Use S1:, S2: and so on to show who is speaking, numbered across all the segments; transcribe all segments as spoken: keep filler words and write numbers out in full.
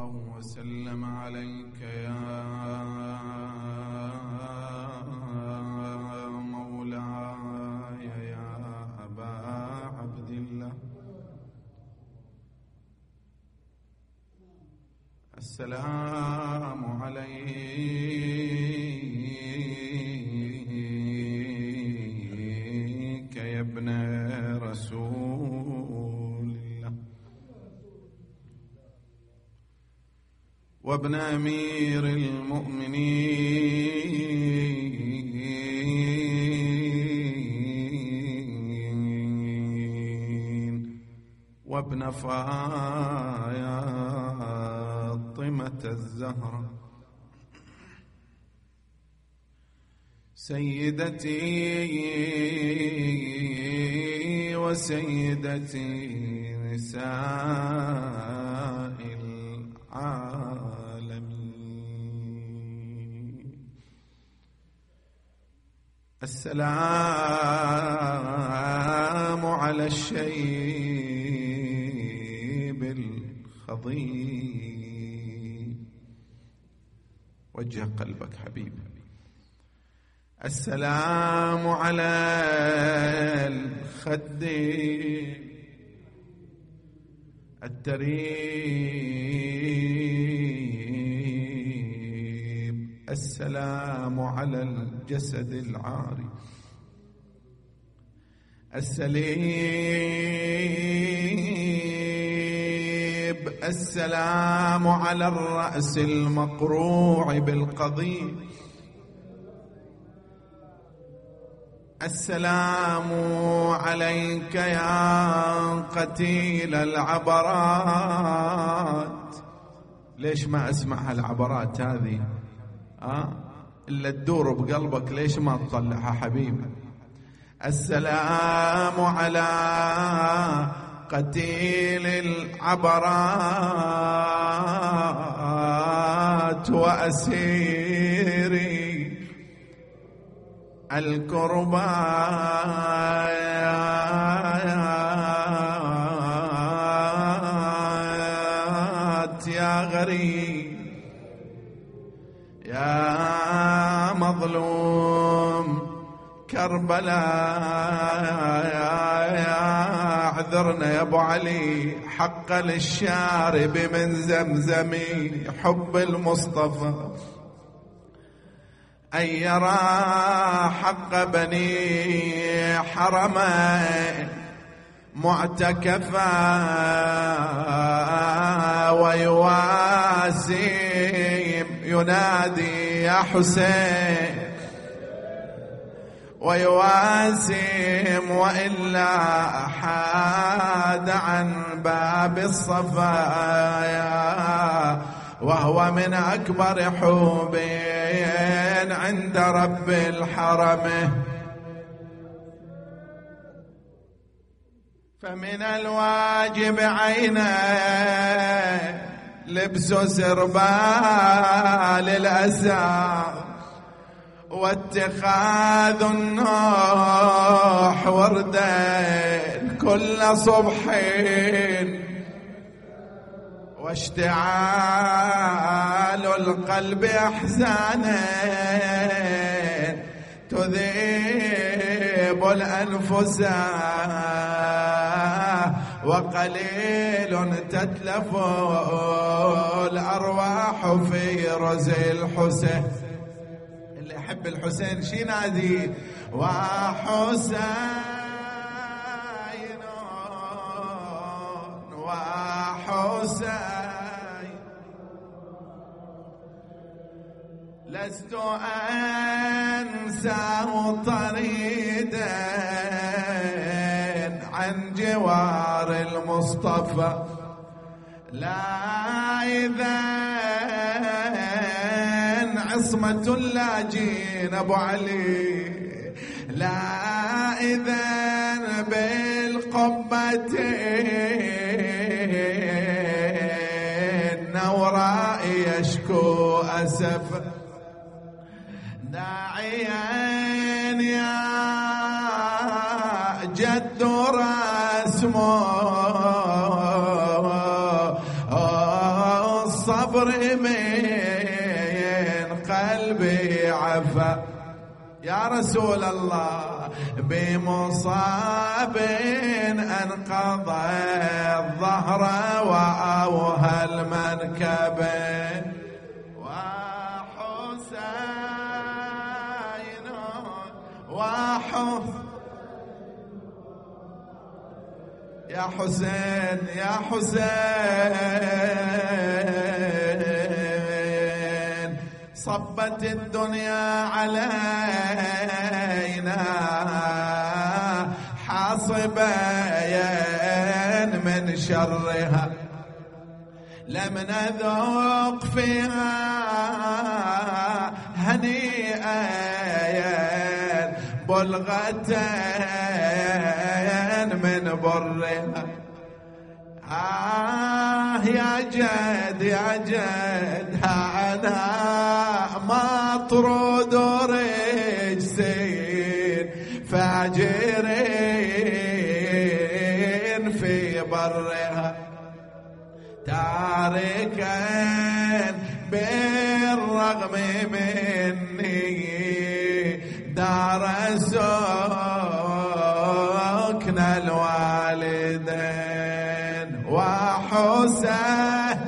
S1: الله وسلم عليك يا مولاي يا أبا عبد الله. السلام عليك يا ابن رسول الله وابن أمير المؤمنين وابن فاطمة الزهرة سيدتي وسيدتي نساء العالمين. السلام على الشيب الخضيب. وجه قلبك حبيبي. السلام على الخد التريب. السلام على الجسد العاري السليب. السلام على الرأس المقروع بالقضيب. السلام عليك يا قتيل العبرات. ليش ما اسمع هالعبرات هذه أه؟ إلا تدور بقلبك، ليش ما تطلعها حبيبي؟ السلام على قتيل العبرات وأسيري الكربات يا غريب يا مظلوم كربلاء. يا اعذرنا يا ابو علي، حق للشارب من زمزمي حب المصطفى أن يرى حق بني حرمين معتكفا ويواسي ينادي يا حسين ويواسم وإلا حاد عن باب الصفايا وهو من أكبر حوبين عند رب الحرم. فمن الواجب عينه لبس سربال الأسى واتخاذ النوح وردين كل صبحين واشتعال القلب أحزانا تذيب الأنفس وقليل تتلف الأرواح في رزي الحسين. اللي يحب الحسين شي نادي وحسين وحسين. لست أنسى طريدا عن جوار المصطفى لا إذن عصمة اللاجين أبو علي لا إذن بالقبتين نوراء يشكو أسف داعيا يا جد رسمه من قلبي عفا يا رسول الله بمصاب انقضى الظهر وأوهى المنكب وحسين وحسين يا حسين يا حسين صبت الدنيا علينا حاصبين من شرها لم نذوق فيها هنيئا بلغتين من برها آه يا جد يا جد أنا مطرود رجسين فاجرين في برها تاركا بالرغم مني دار سكن الوالدين وحسين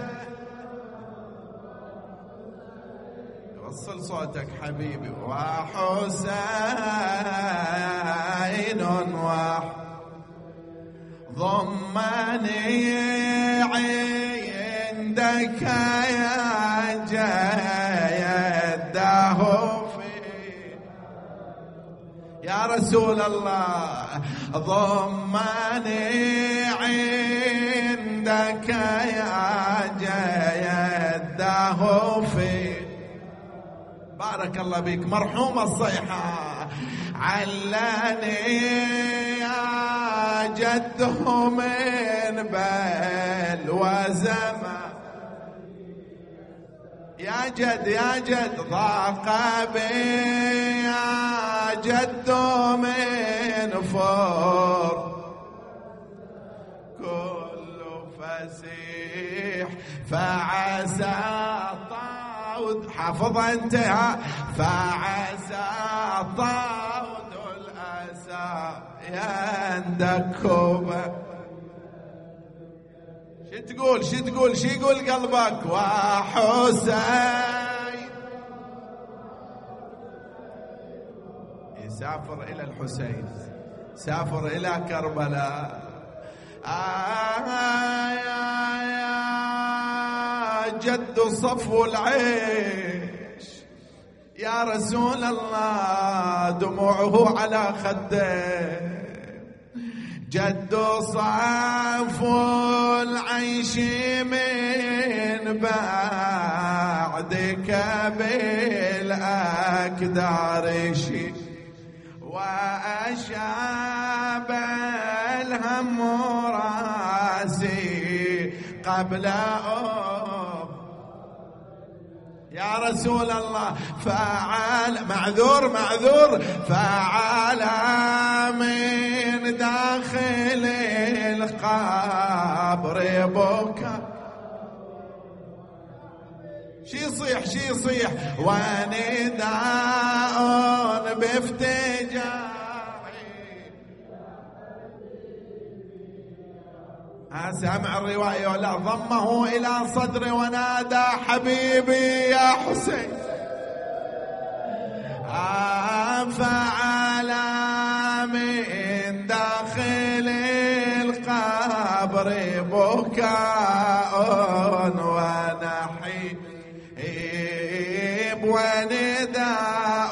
S1: وصل صوتك حبيبي وحسين وح ضمني عندك يا جيده يا رسول الله ضمني عندك يا جيده في بارك الله بك مرحوم الصيحة علاني يا جده من بل وزمان يا جد يا جد ضاق بي يا جد من فور كل فسيح فعسى طاود حافظ انتهى فعسى طاود الأسى يندكوبه شو تقول شو تقول شو يقول قلبك وحسين يسافر إلى الحسين سافر إلى كربلاء آه يا يا جد صفو العيش يا رسول الله دموعه على خده جد صفو العيش من بعدك بالأكدار شي وأشاب الهم راسي قبل أم يا رسول الله فعل معذور معذور فعل من داخل القبر بكى شي يصيح شي يصيح ونداء بافتجاعي سامع الرواية ولا ضمه إلى صدري ونادى حبيبي يا حسين فعل من داخل القبر بكاء ونحيب ونداء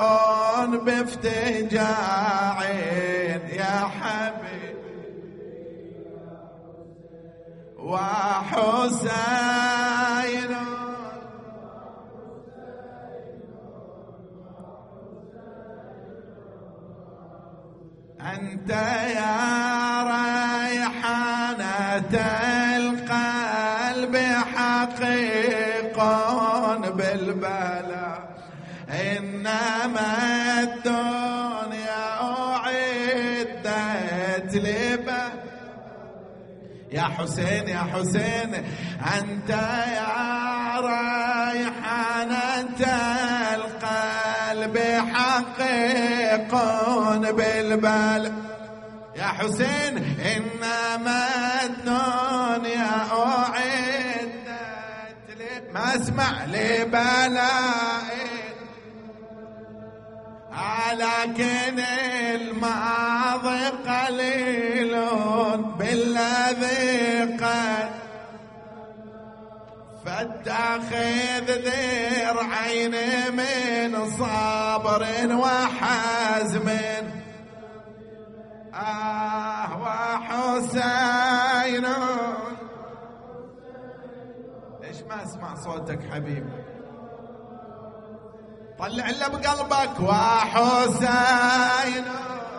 S1: بافتجاع يا حبيب وحسين أنت يا ريحانة القلب حقيق بالبلاء إنما الدنيا أعدت لبا يا حسين يا حسين أنت يا ريحانة القلب حقيق بالبال. يا حسين إنما الدنيا أعدت لي ما اسمع لي بلائي، لكن الماضي قليل بالذي قد فاتخذ ذرعين من صبر وحزم. آه وحسين ليش ما اسمع صوتك حبيبي؟ طلع اللي بقلبك. وحسين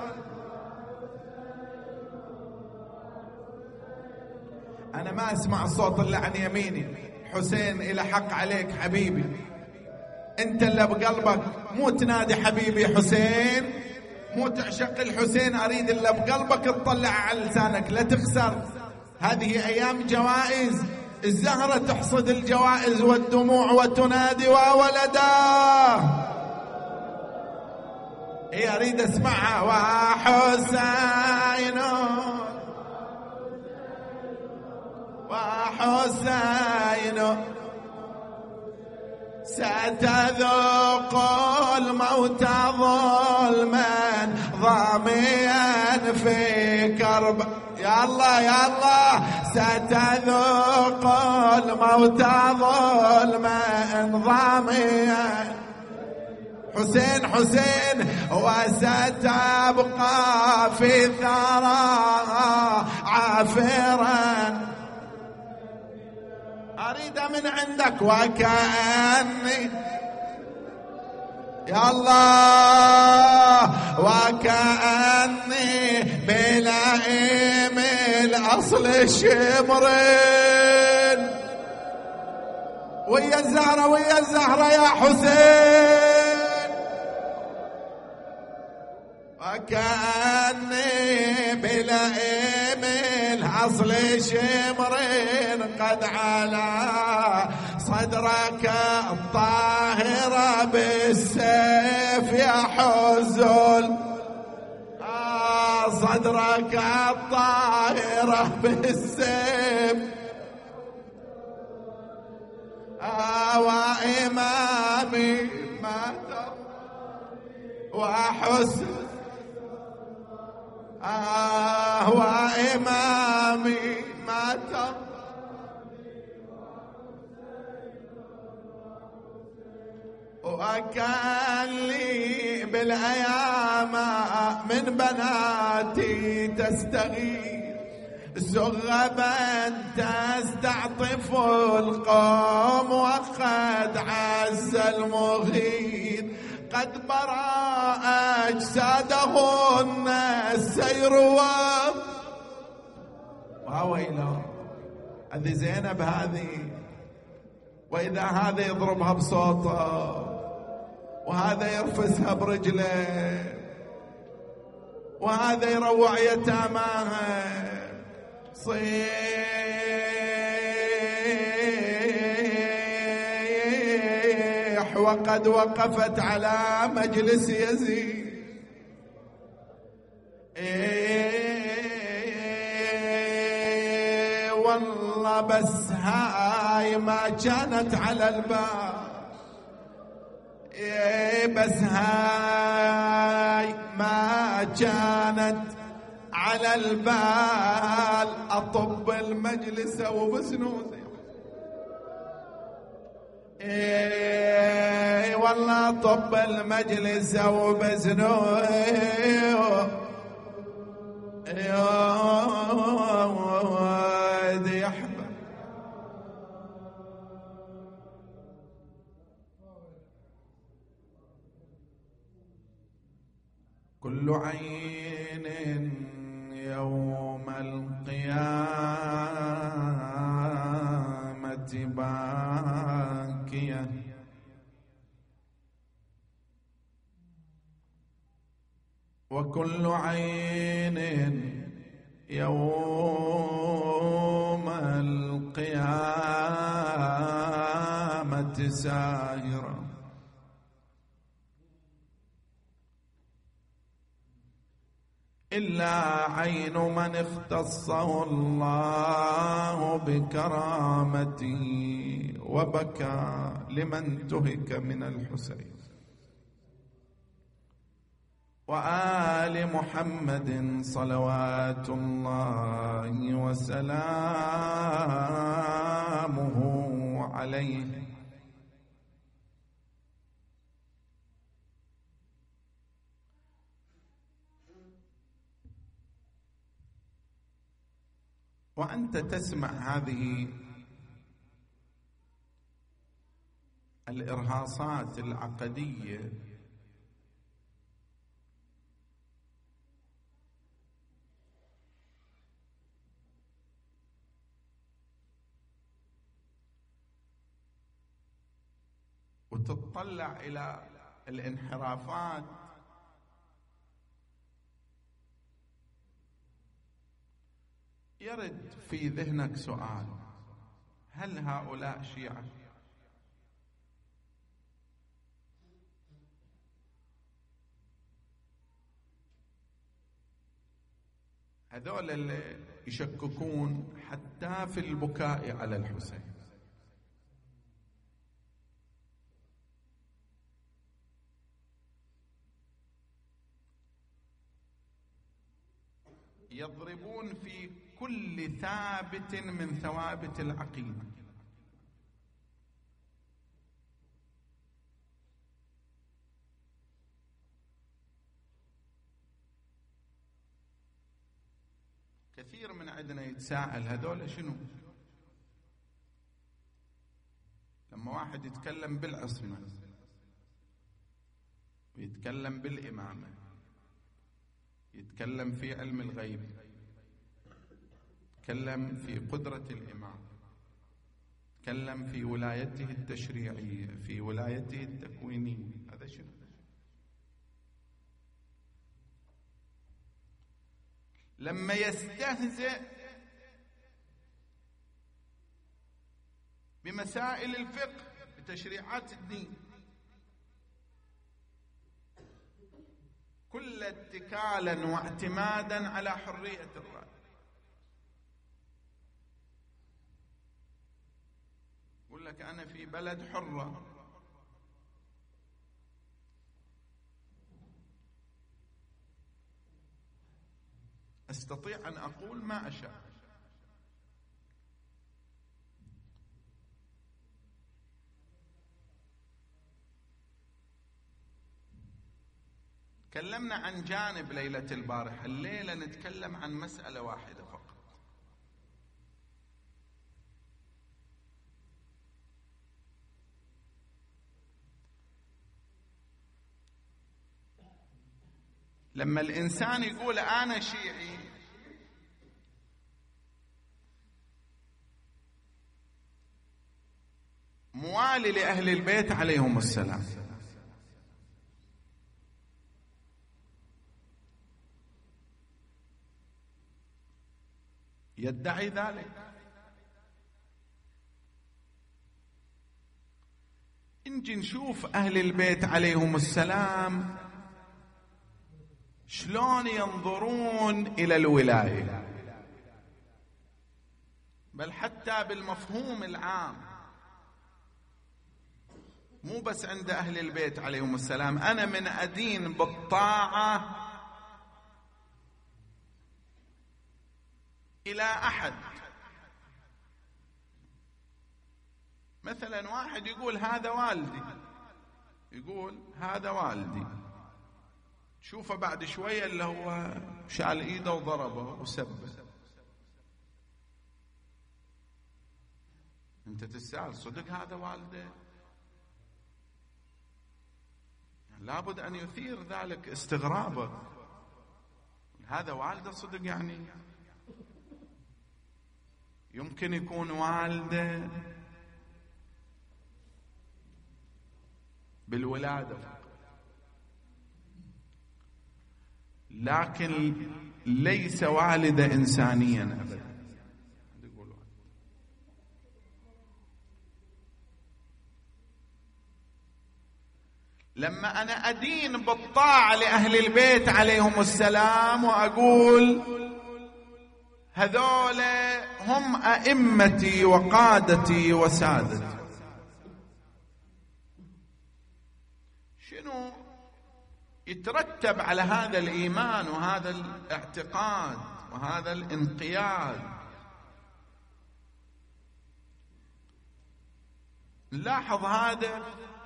S1: أنا ما أسمع الصوت اللي عن يميني. حسين إلى حق عليك حبيبي، أنت اللي بقلبك، مو تنادي حبيبي حسين، مو تعشق الحسين، أريد اللي بقلبك تطلع على لسانك لا تخسر. هذه أيام جوائز، الزهرة تحصد الجوائز والدموع وتنادي وولدا. إيه أريد أسمعها. وحسين وحسين ستذوق الموت ظلما ضاميا في كرب. يا الله يا الله ستذوق الموت ظلما ضاميا. حسين حسين وستبقى في الثرى عافرا. أريد من عندك وكأني يا الله وكأني بلائم الأصل شمرين. ويا الزهرة ويا الزهرة يا حسين. وكأني بلائم الأصل شمرين قد على صدرك الطاهرة بالسيف يحزل. آه صدرك الطاهرة بالسيف. آه وإمامي مات وحسن. آه وإمامي مات وكان لي بالأيام من بناتي تستغيث زغبا تستعطف القوم وقد عز المغيث قد برا أجسادهن السير وويلا. هذه زينب هذه، وإذا هذا يضربها بصوته وهذا يرفسها برجله وهذا يروع يتاماها. صيح وقد وقفت على مجلس يزيد. إيه والله بس هاي ما كانت على الباب. إيه بس هاي ما كانت على البال. أطب المجلس وبسنوسي. إيه والله طب المجلس وبسنوسي. يا أحباب كل عين يوم القيامة باكية وكل عين يوم ساهرة، إلا عين من اختصه الله بكرامته وبكى لمن تهك من الحسين. وآل محمد صلوات الله وسلامه عليه. وأنت تسمع هذه الإرهاصات العقدية وتطلع إلى الانحرافات، يرد في ذهنك سؤال: هل هؤلاء شيعة؟ هذول اللي يشككون حتى في البكاء على الحسين. يضربون في كل ثابت من ثوابت العقيدة. كثير من عندنا يتساءل هذول شنو؟ لما واحد يتكلم بالعصمة ويتكلم بالإمامة، يتكلم في علم الغيب، يتكلم في قدرة الإمام، يتكلم في ولايته التشريعية، في ولايته التكوينية، هذا شنو؟ لما يستهزئ بمسائل الفقه بتشريعات الدين كل اتكالا واعتمادا على حرية الرأي، يقول لك أنا في بلد حرة، أستطيع أن أقول ما أشاء. تكلمنا عن جانب ليلة البارحة، الليلة نتكلم عن مسألة واحدة فقط. لما الإنسان يقول أنا شيعي، موالي لأهل البيت عليهم السلام، يدعي ذلك. نجي نشوف أهل البيت عليهم السلام شلون ينظرون إلى الولاية، بل حتى بالمفهوم العام، مو بس عند أهل البيت عليهم السلام. أنا من أدين بالطاعة إلى أحد، مثلا واحد يقول هذا والدي، يقول هذا والدي، شوفه بعد شوية اللي هو شال إيده وضربه وسبه، أنت تسأل صدق هذا والده؟ لابد أن يثير ذلك استغرابك، هذا والده صدق؟ يعني يمكن يكون والده بالولادة فقط، لكن ليس والد إنسانيا أبدا. لما أنا أدين بالطاعة لأهل البيت عليهم السلام وأقول هذول هم أئمتي وقادتي وسادتي، شنو يترتب على هذا الإيمان وهذا الاعتقاد وهذا الانقياد؟ نلاحظ هذا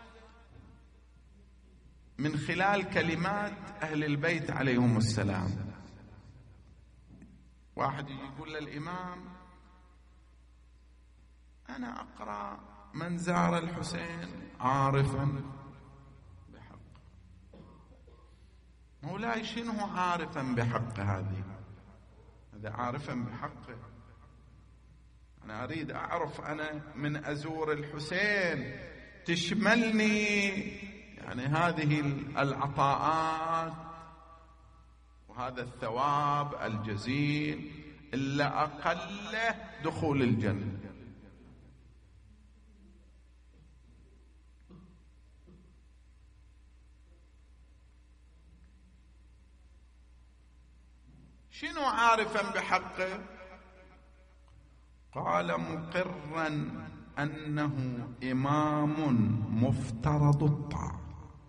S1: من خلال كلمات أهل البيت عليهم السلام. واحد يقول للإمام أنا أقرأ من زار الحسين عارفا بحق. مولاي شنو عارفا بحق؟ هذه هذا عارفا بحقه. أنا أريد أعرف أنا من أزور الحسين تشملني يعني هذه العطاءات وهذا الثواب الجزيل إلا أقله دخول الجنة. شنو عارفا بحقه؟ قال مقرا أنه إمام مفترض الطاعة.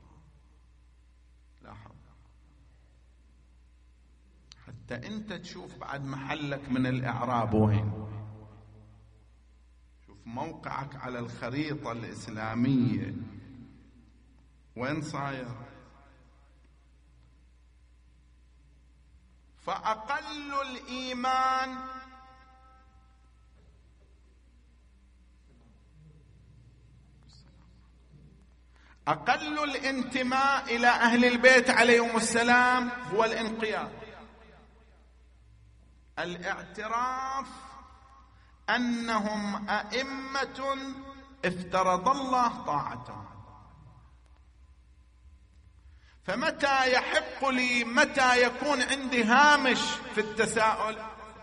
S1: لاحظ حتى أنت تشوف بعد محلك من الإعراب وين، شوف موقعك على الخريطة الإسلامية وين صاير. فأقل الإيمان أقل الانتماء إلى أهل البيت عليهم السلام هو الانقياد، الاعتراف أنهم أئمة افترض الله طاعتهم. فمتى يحق لي، متى يكون عندي هامش في التساؤل،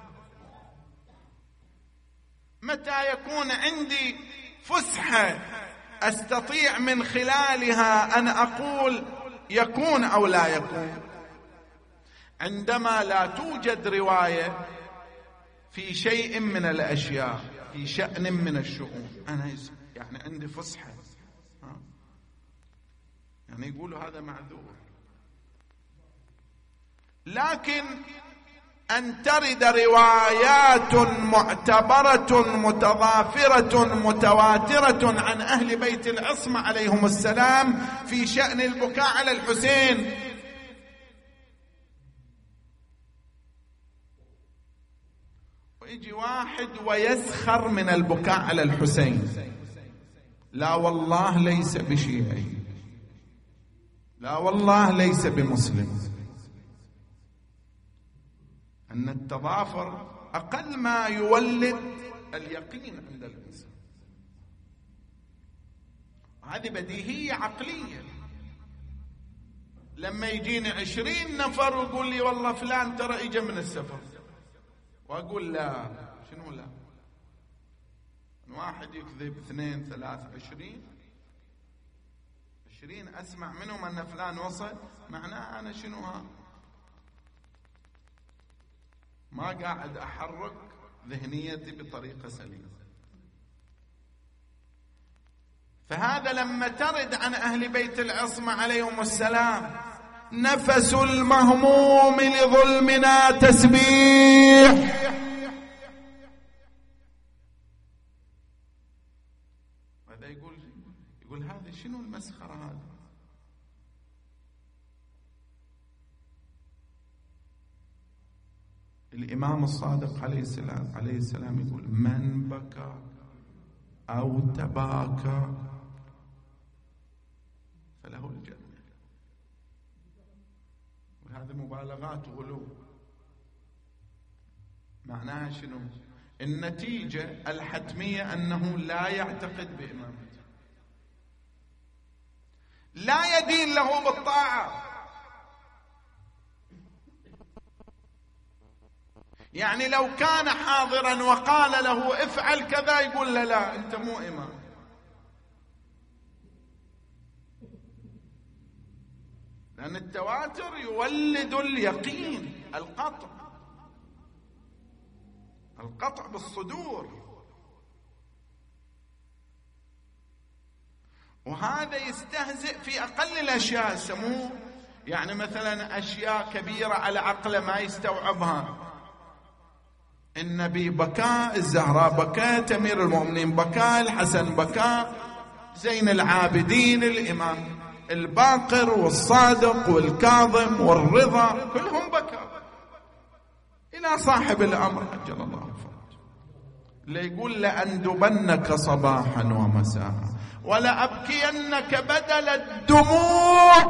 S1: متى يكون عندي فسحة أستطيع من خلالها أن أقول يكون أو لا يكون، عندما لا توجد رواية في شيء من الأشياء في شأن من الشؤون. أنا يعني عندي فسحة، يعني يقولوا هذا معذور. لكن أن ترد روايات معتبرة متضافرة متواترة عن أهل بيت العصمة عليهم السلام في شأن البكاء على الحسين، ويجي واحد ويسخر من البكاء على الحسين، لا والله ليس بشيعي، لا والله ليس بمسلم. أن التضافر أقل ما يولد اليقين عند الإنسان. هذه بديهية عقلية. لما يجيني عشرين نفر ويقول لي والله فلان ترى إجا من السفر، وأقول لا، شنو لا؟ واحد يكذب، اثنين، ثلاث، عشرين عشرين أسمع منهم أن فلان وصل، معناه أنا شنو ها؟ ما قاعد أحرك ذهنيتي بطريقة سليمة. فهذا لما ترد عن أهل بيت العصمة عليهم السلام نفس المهموم لظلمنا تسبيح. هذا يقول يقول هذا شنو المسخرة هذا؟ الإمام الصادق عليه السلام عليه السلام يقول من بكى أو تباكى فله الجنة. وهذه مبالغات وغلو. معناها شنو؟ النتيجة الحتمية أنه لا يعتقد بإمامته، لا يدين له بالطاعة. يعني لو كان حاضرا وقال له افعل كذا يقول له لا، انت مو امام. لأن التواتر يولد اليقين، القطع، القطع بالصدور. وهذا يستهزئ في أقل الأشياء، يسموه يعني مثلا أشياء كبيرة على عقله ما يستوعبها. النبي بكى، الزهراء بكت، أمير المؤمنين بكى، الحسن بكى، زين العابدين، الإمام الباقر والصادق والكاظم والرضا، كلهم بكى، إلى صاحب الأمر عجل الله فرجه اللي يقول لأندبنك صباحا ومساء ولأبكينك بدل الدموع،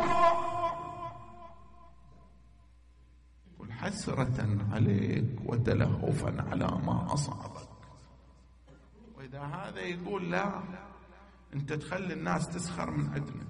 S1: قل حسرة عليك وتلهفا على ما أصابك. وإذا هذا يقول لا، أنت تخلي الناس تسخر من عندنا،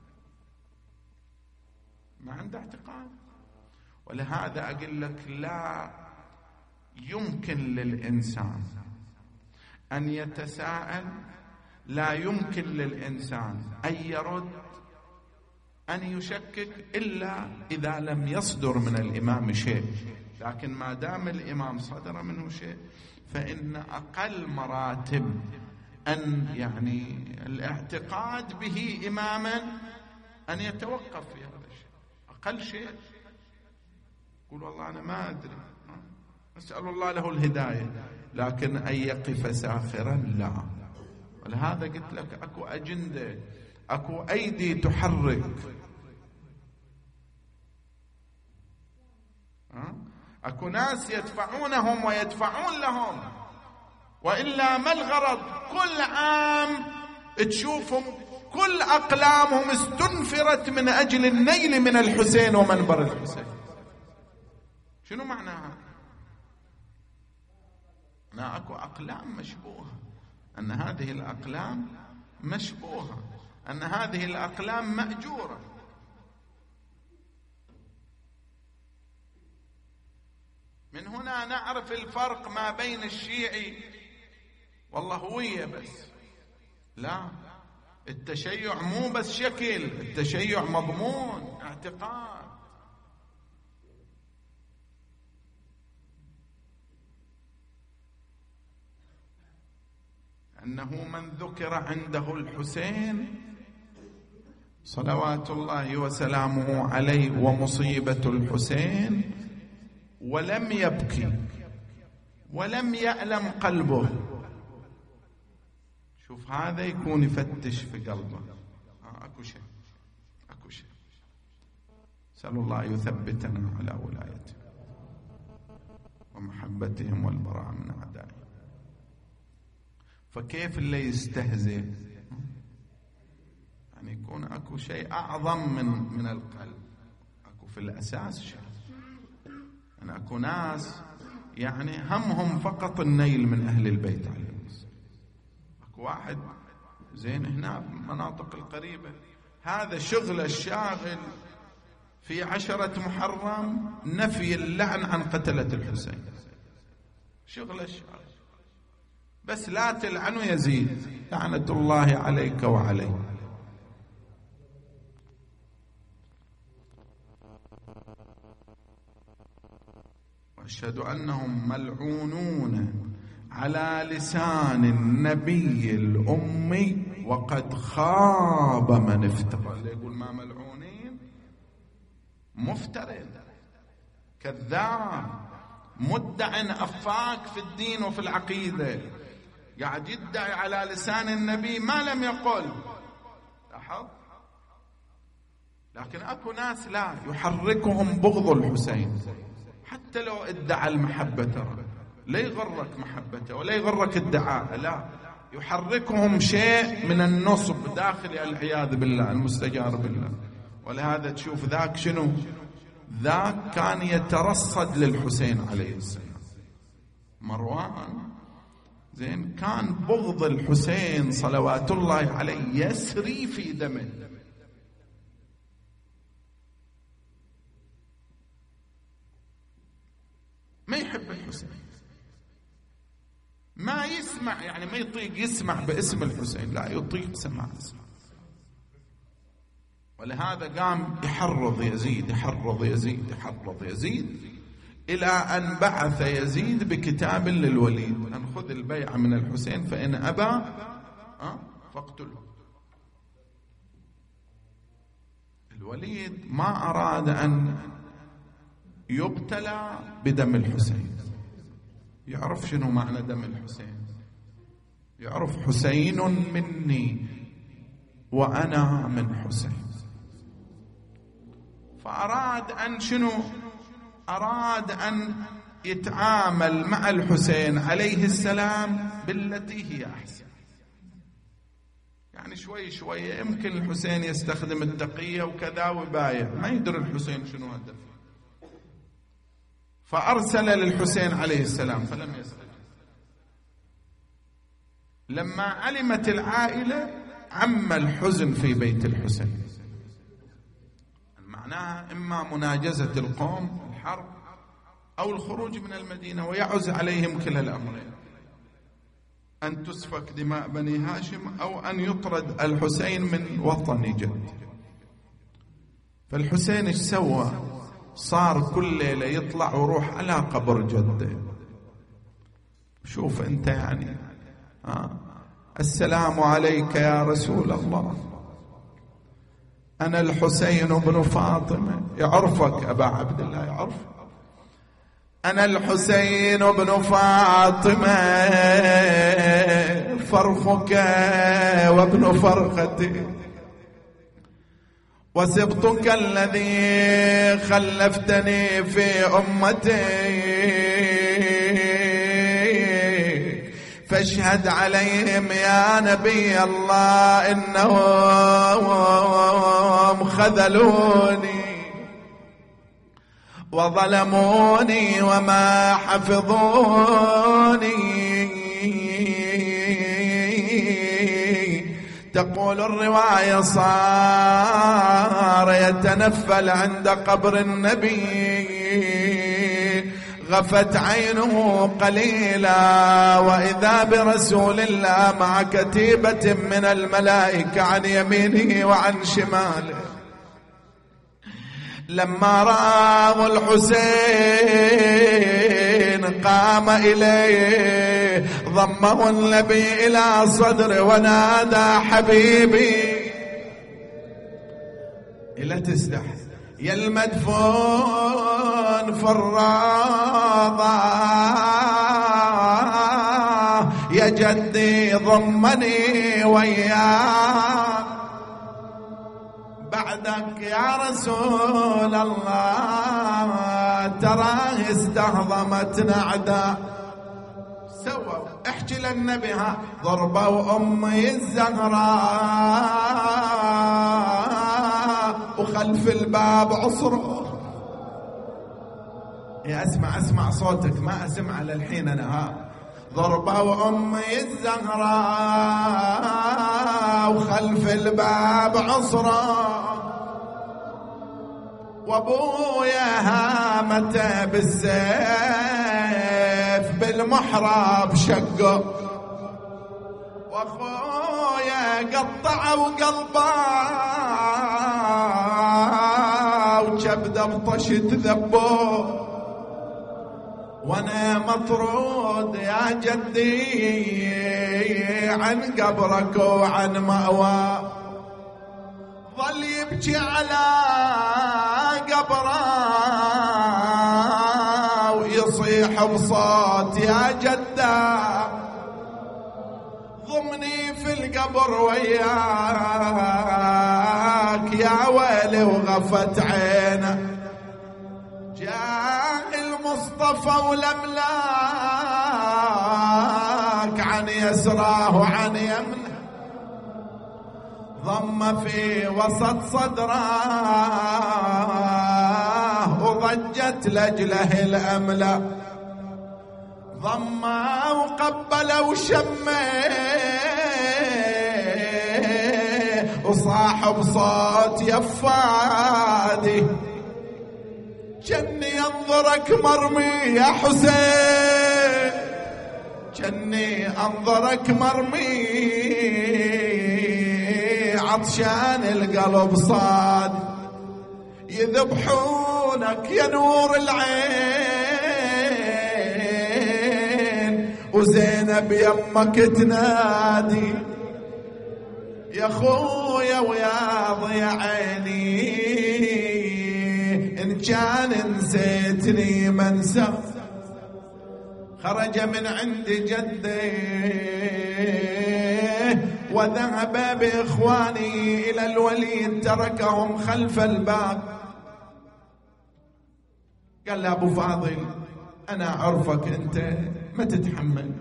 S1: ما عنده اعتقاد. ولهذا أقول لك لا يمكن للإنسان أن يتساءل، لا يمكن للإنسان أن يرد، أن يشكك، إلا إذا لم يصدر من الإمام شيء. لكن ما دام الإمام صدر منه شيء فإن أقل مراتب أن يعني الاعتقاد به إماما أن يتوقف في هذا الشيء، أقل شيء يقول والله أنا ما أدري، أسأل الله له الهداية، لكن أن يقف ساخرا لا. ولهذا قلت لك أكو أجندة، أكو أيدي تحرك، أكو ناس يدفعونهم ويدفعون لهم. وإلا ما الغرض؟ كل عام تشوفهم كل أقلامهم استنفرت من أجل النيل من الحسين ومنبر الحسين. شنو معناها؟ أنا أكو أقلام مشبوهة، أن هذه الأقلام مشبوهة، أن هذه الأقلام مأجورة. من هنا نعرف الفرق ما بين الشيعي والله هوية بس، لا، التشيع مو بس شكل، التشيع مضمون، اعتقاد. أنه من ذكر عنده الحسين صلوات الله وسلامه عليه ومصيبة الحسين ولم يبكي ولم يألم قلبه، شوف هذا يكون يفتش في قلبه، آه أكو شيء، أكو شيء. سأل الله يثبتنا على ولايته ومحبتهم والبراء من أعدائهم. فكيف اللي يستهزئ؟ يعني يكون أكو شيء أعظم من من القلب، أكو في الأساس شيء. يعني أكو ناس يعني همهم فقط النيل من أهل البيت عليهم السلام. أكو واحد زين هنا بمناطق القريبة هذا شغل الشاغل في عشرة محرم نفي اللعن عن قتلة الحسين، شغل الشاغل، بس لا تلعنوا يزيد، لعنة الله عليك وعليه. وأشهد أنهم ملعونون على لسان النبي الأمي وقد خاب من افترى. اللي يقول ما ملعونين مفترٍ كذاب مدع أفاك في الدين وفي العقيدة، قاعد يدعي على لسان النبي ما لم يقل. لاحظ؟ لكن أكو ناس لا يحركهم بغض الحسين حتى لو ادعى المحبة، ترى لا يغرك محبته ولا يغرك ادعاء، لا، يحركهم شيء من النصب داخلي العياذ بالله المستجار بالله. ولهذا تشوف ذاك شنو؟ ذاك كان يترصد للحسين عليه السلام، مروان زين كان بغض الحسين صلوات الله عليه يسري في دمه. ما يحب الحسين، ما يسمع، يعني ما يطيق يسمع باسم الحسين، لا يطيق سماع اسمه. ولهذا قام يحرض يزيد يحرض يزيد يحرض يزيد إلى أن بعث يزيد بكتاب للوليد أن خذ البيعة من الحسين فإن أبى فاقتله. الوليد ما أراد أن يبتلى بدم الحسين، يعرف شنو معنى دم الحسين، يعرف حسين مني وأنا من حسين. فأراد أن شنو؟ أراد أن يتعامل مع الحسين عليه السلام بالتي هي أحسن. يعني شوي شوي يمكن الحسين يستخدم التقية وكذا وبايع، ما يدري الحسين شنو هدف. فأرسل للحسين عليه السلام فلم يستجب. لما علمت العائلة عم الحزن في بيت الحسين، معناها إما مناجزة القوم الحرب أو الخروج من المدينة، ويعز عليهم كلا الأمرين، أن تسفك دماء بني هاشم أو أن يطرد الحسين من وطن جد. فالحسين ايش سوى؟ صار كل ليلة يطلع وروح على قبر جده. شوف أنت يعني آه. السلام عليك يا رسول الله، أنا الحسين بن فاطمة. يعرفك أبا عبد الله، يعرف. أنا الحسين بن فاطمة فرخك وابن فرختي، وسبطك الذي خلفتني في أمتي، فاشهد عليهم يا نبي الله إنهم خذلوني وظلموني وما حفظوني. تقول الرواية صار يتنفل عند قبر النبي، غفت عينه قليلا وإذا برسول الله مع كتيبة من الملائكة عن يمينه وعن شماله. لما رأى الحسين قام إليه ضمه النبي إلى صدره ونادى حبيبي. لا تستحي يا المدفون في الروضة، يا جدي ضمني وياك بعدك يا رسول الله، تراه استهضمتنا عدا. سووا احكي للنبي ها ضربوا أمي الزهراء وخلف الباب عصره. يا اسمع اسمع صوتك ما اسمع للحين انا. ها ضربوا أمي الزهراء وخلف الباب عصره، وابويا هامته بالسيف بالمحراب شقه، واخويا قطعوا قلبه وكبده بطشت ذبوه، وانا مطرود يا جدي عن قبرك وعن مأوى. ظل يبكي على قبره ويصيح بصوت يا جدة ضمني في القبر وياك يا ويلي. وغفت عينه جاء المصطفى والأملاك عن يسراه وعن يمنه، ضم في وسط صدره وضجت لجله الأملاك، ضم وقبل وشمه وصاح بصوت يفادي. جني انظرك مرمي يا حسين، جني انظرك مرمي عطشان القلب صاد، يذبحونك يا نور العين، وزينب يمك تنادي يا خويا ويا ضيع عيني، إن كان نسيتني منسى. خرج من عند جده وذهب بإخواني إلى الوليد، تركهم خلف الباب. قال له أبو فاضل أنا أعرفك أنت ما تتحمل،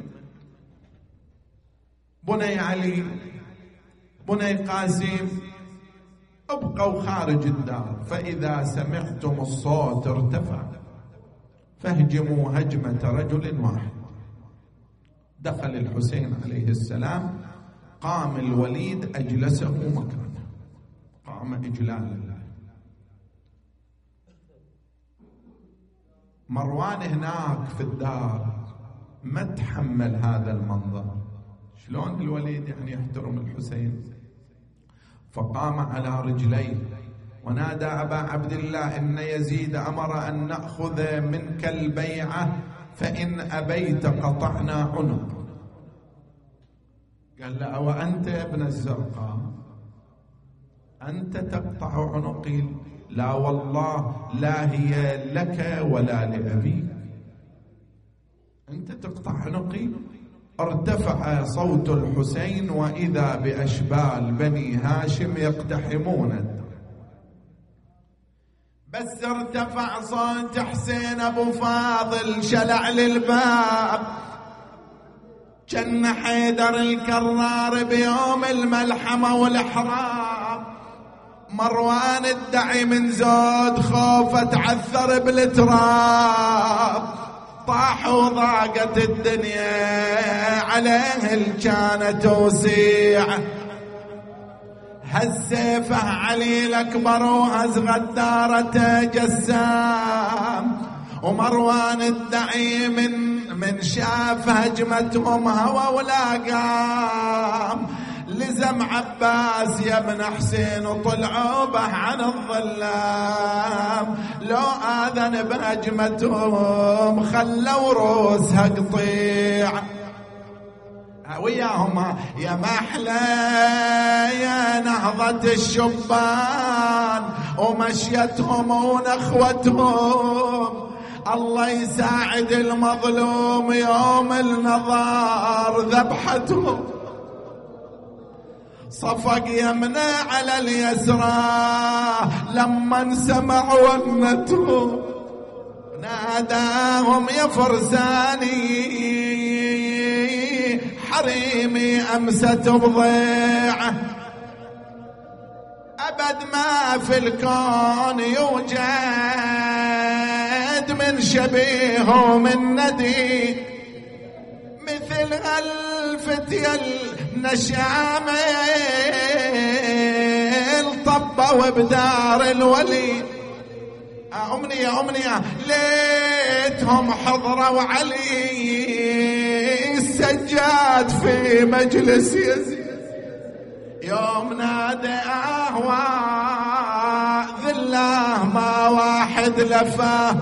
S1: بني علي بني قاسم ابقوا خارج الدار، فإذا سمعتم الصوت ارتفع فاهجموا هجمة رجل واحد. دخل الحسين عليه السلام، قام الوليد أجلسه مكانه، قام إجلالا. مروان هناك في الدار ما تحمل هذا المنظر. شلون الوليد يعني يحترم الحسين؟ فقام على رجليه ونادى أبا عبد الله إن يزيد أمر أن نأخذ منك البيعة، فإن أبيت قطعنا عنق. قال له أو أنت يا ابن الزرقاء أنت تقطع عنقي؟ لا والله، لا هي لك ولا لأبيك، أنت تقطع عنقي. ارتفع صوت الحسين وإذا بأشبال بني هاشم يقتحمون. بس ارتفع صوت حسين أبو فاضل شلع للباب، كان حيدر الكرار بيوم الملحمة والإحرام. مروان الدعي من زود خوفه تعثر بالتراب، طاح وضاقت الدنيا عليه الكانت توسيع. هالسيفه علي الأكبر وهز غدارته جسام، ومروان الدعي من من شاف هجمتهم هوى ولا قام. لزم عباس يا ابن حسين وطلعوا به عن الظلام، لو آذن بهجمتهم خلوا روسها قطيع. وياهم يا محلى يا نهضة الشبان ومشيتهم ونخوتهم، الله يساعد المظلوم يوم النظار ذبحتهم. صفق يمنى على اليسرى لما سمعوا ونتهم، ناداهم يا فرساني حريمي أمست بضيعه. أبد ما في الكون يوجد من شبيه ومن ندي مثل هالفتية النشامة الطبة بدار الولي. أمنية أمنية ليتهم حضروا علي السجاد في مجلس يزيد، يوم نادى أهواء ذله ما واحد لفاه.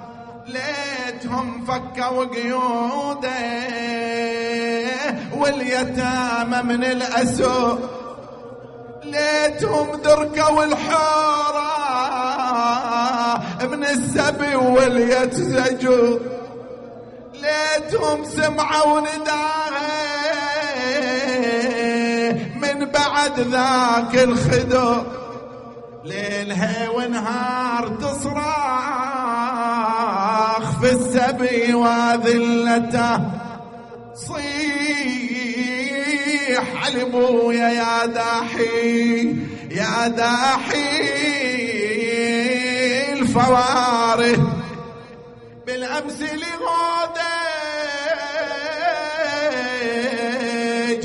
S1: ليتهم فكوا قيوده واليتامى من الأسو، ليتهم دركوا الحورة من السبي واليتزجوا، ليتهم سمعوا نداه من بعد ذاك الخدو. ليلها ونهار تصراخ في السبي وذلته، صيح على ابويا يا داحي يا داحي الفوارث. بالأمس لهودج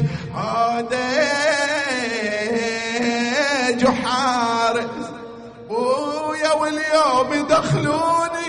S1: هودج وحارس بويا، واليوم يدخلوني